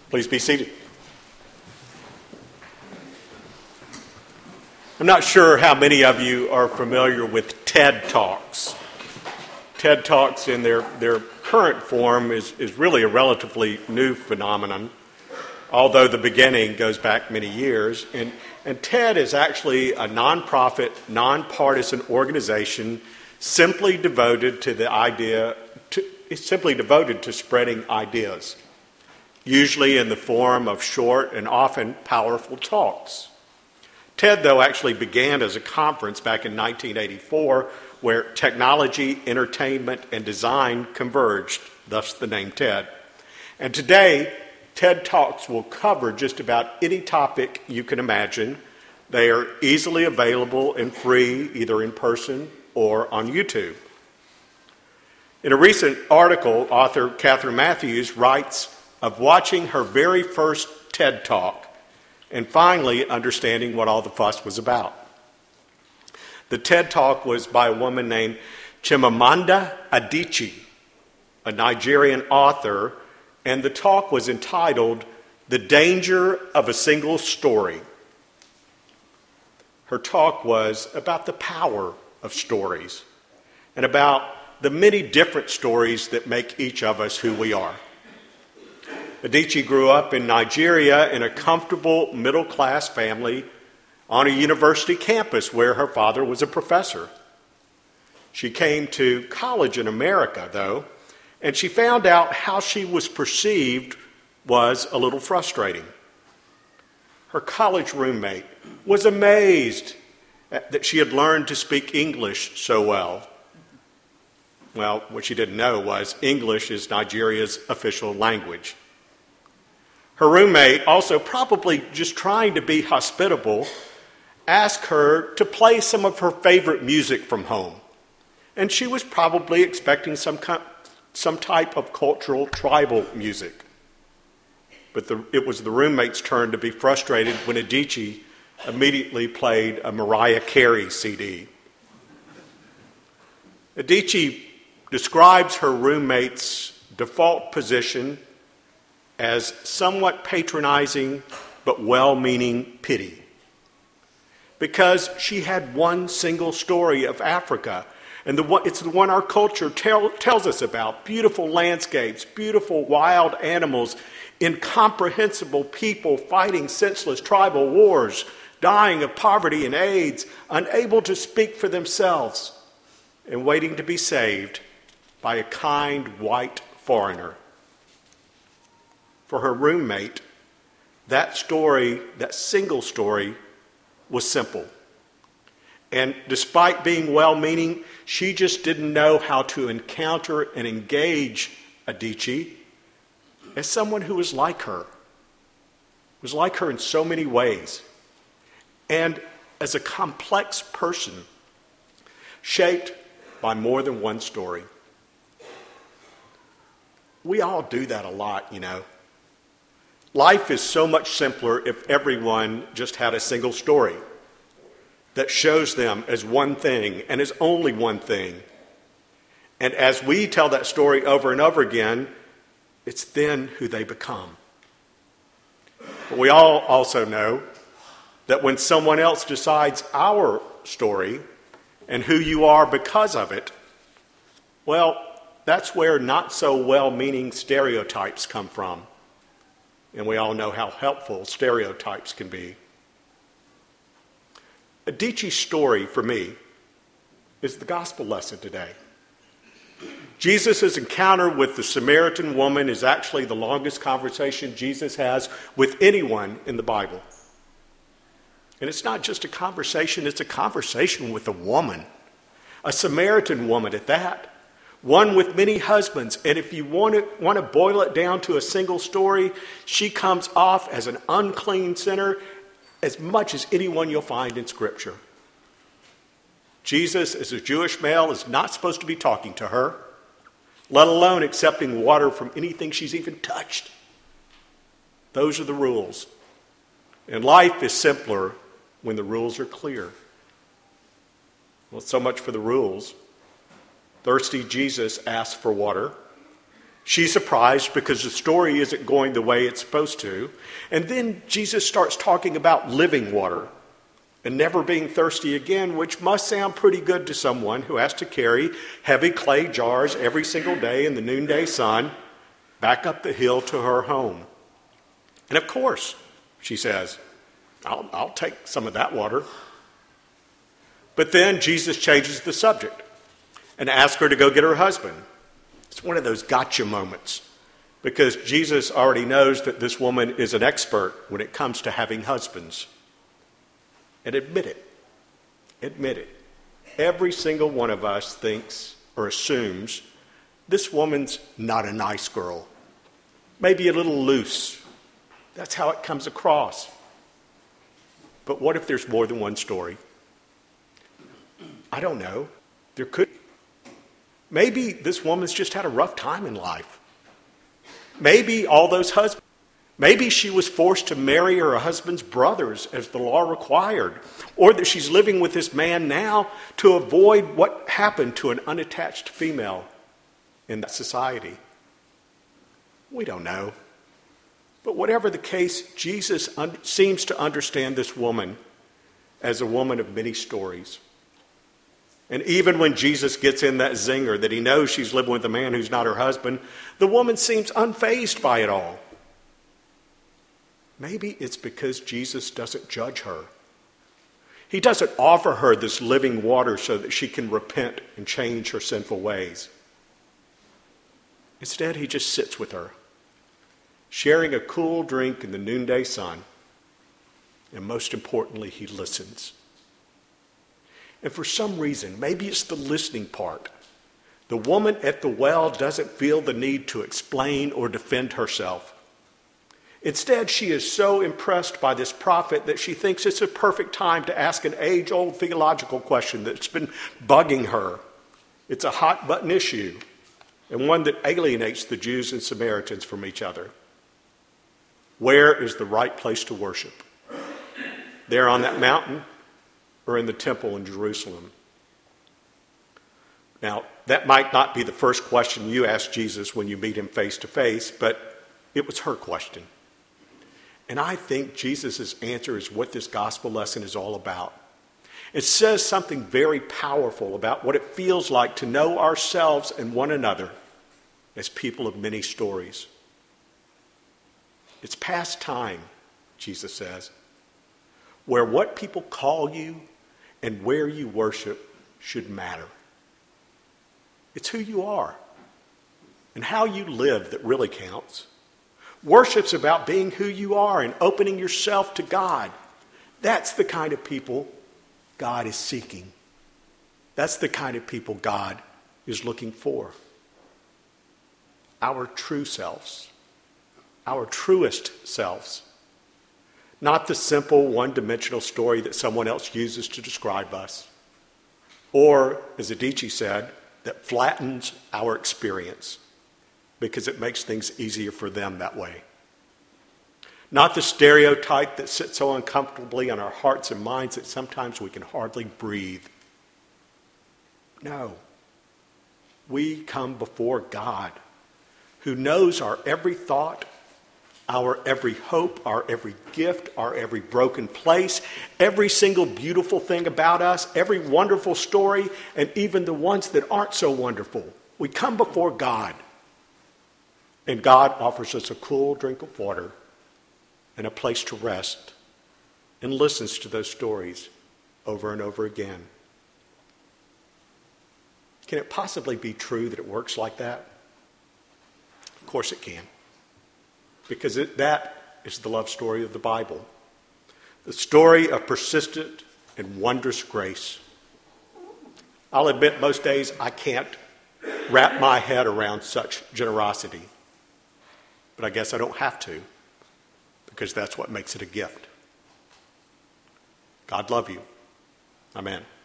Please be seated. I'm not sure how many of you are familiar with TED Talks. TED Talks in their current form is really a relatively new phenomenon, although the beginning goes back many years. And TED is actually a nonprofit, nonpartisan organization simply devoted to spreading ideas, usually in the form of short and often powerful talks. TED, though, actually began as a conference back in 1984 where technology, entertainment, and design converged, thus the name TED. And today, TED Talks will cover just about any topic you can imagine. They are easily available and free, either in person or on YouTube. In a recent article, author Catherine Matthews writes of watching her very first TED Talk and finally understanding what all the fuss was about. The TED Talk was by a woman named Chimamanda Adichie, a Nigerian author, and the talk was entitled "The Danger of a Single Story." Her talk was about the power of stories and about the many different stories that make each of us who we are. Adichie grew up in Nigeria in a comfortable middle-class family on a university campus where her father was a professor. She came to college in America, though, and she found out how she was perceived was a little frustrating. Her college roommate was amazed that she had learned to speak English so well. Well, what she didn't know was English is Nigeria's official language. Her roommate, also probably just trying to be hospitable, asked her to play some of her favorite music from home. And she was probably expecting some type of cultural tribal music. But it was the roommate's turn to be frustrated when Adichie immediately played a Mariah Carey CD. Adichie describes her roommate's default position as somewhat patronizing but well-meaning pity, because she had one single story of Africa, and it's the one our culture tells us about: beautiful landscapes, beautiful wild animals, incomprehensible people fighting senseless tribal wars, dying of poverty and AIDS, unable to speak for themselves, and waiting to be saved by a kind white foreigner. For her roommate, that story, that single story, was simple. And despite being well-meaning, she just didn't know how to encounter and engage Adichie as someone who was like her in so many ways, and as a complex person shaped by more than one story. We all do that a lot, you know. Life is so much simpler if everyone just had a single story that shows them as one thing and as only one thing. And as we tell that story over and over again, it's then who they become. But we all also know that when someone else decides our story and who you are because of it, well, that's where not so well-meaning stereotypes come from. And we all know how helpful stereotypes can be. Adichie's story, for me, is the gospel lesson today. Jesus' encounter with the Samaritan woman is actually the longest conversation Jesus has with anyone in the Bible. And it's not just a conversation, it's a conversation with a woman, a Samaritan woman at that. One with many husbands, and if you want to boil it down to a single story, she comes off as an unclean sinner as much as anyone you'll find in Scripture. Jesus, as a Jewish male, is not supposed to be talking to her, let alone accepting water from anything she's even touched. Those are the rules. And life is simpler when the rules are clear. Well, so much for the rules. Thirsty Jesus asks for water. She's surprised because the story isn't going the way it's supposed to. And then Jesus starts talking about living water and never being thirsty again, which must sound pretty good to someone who has to carry heavy clay jars every single day in the noonday sun back up the hill to her home. And of course, she says, I'll take some of that water. But then Jesus changes the subject and asks her to go get her husband. It's one of those gotcha moments because Jesus already knows that this woman is an expert when it comes to having husbands. And admit it. Every single one of us thinks or assumes this woman's not a nice girl. Maybe a little loose. That's how it comes across. But what if there's more than one story? I don't know. There could be. Maybe this woman's just had a rough time in life. Maybe all those husbands. Maybe she was forced to marry her husband's brothers as the law required. Or that she's living with this man now to avoid what happened to an unattached female in that society. We don't know. But whatever the case, Jesus seems to understand this woman as a woman of many stories. And even when Jesus gets in that zinger that he knows she's living with a man who's not her husband, the woman seems unfazed by it all. Maybe it's because Jesus doesn't judge her. He doesn't offer her this living water so that she can repent and change her sinful ways. Instead, he just sits with her, sharing a cool drink in the noonday sun. And most importantly, he listens. And for some reason, maybe it's the listening part, the woman at the well doesn't feel the need to explain or defend herself. Instead, she is so impressed by this prophet that she thinks it's a perfect time to ask an age-old theological question that's been bugging her. It's a hot-button issue, and one that alienates the Jews and Samaritans from each other. Where is the right place to worship? There on that mountain or in the temple in Jerusalem? Now, that might not be the first question you ask Jesus when you meet him face to face, but it was her question. And I think Jesus' answer is what this gospel lesson is all about. It says something very powerful about what it feels like to know ourselves and one another as people of many stories. It's past time, Jesus says, where what people call you and where you worship should matter. It's who you are and how you live that really counts. Worship's about being who you are and opening yourself to God. That's the kind of people God is seeking. That's the kind of people God is looking for. Our true selves, our truest selves. Not the simple one-dimensional story that someone else uses to describe us. Or, as Adichie said, that flattens our experience because it makes things easier for them that way. Not the stereotype that sits so uncomfortably on our hearts and minds that sometimes we can hardly breathe. No. We come before God, who knows our every thought, our every hope, our every gift, our every broken place, every single beautiful thing about us, every wonderful story, and even the ones that aren't so wonderful. We come before God, and God offers us a cool drink of water and a place to rest, and listens to those stories over and over again. Can it possibly be true that it works like that? Of course it can. Because that is the love story of the Bible. The story of persistent and wondrous grace. I'll admit most days I can't wrap my head around such generosity. But I guess I don't have to, because that's what makes it a gift. God love you. Amen.